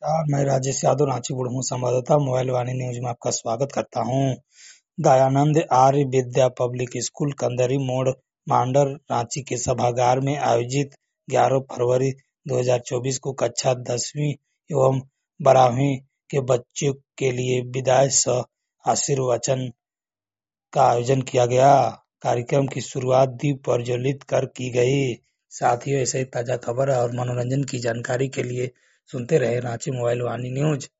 नमस्कार, मैं राजेश यादव रांची बुढ़मू संवाददाता मोबाइल वाणी न्यूज में आपका स्वागत करता हूं। दयानंद आर्य विद्या पब्लिक स्कूल कंदरी मोड़ मांडर रांची के सभागार में आयोजित 11 फरवरी 2024 को कक्षा 10वीं एवं 12वीं के बच्चों के लिए विदाई सह आशीर्वचन का आयोजन किया गया। कार्यक्रम की शुरुआत दीप प्रज्वलित कर की गई। साथियों, ऐसे ही ताजा खबर और मनोरंजन की जानकारी के लिए सुनते रहे रांची मोबाइल वाणी न्यूज।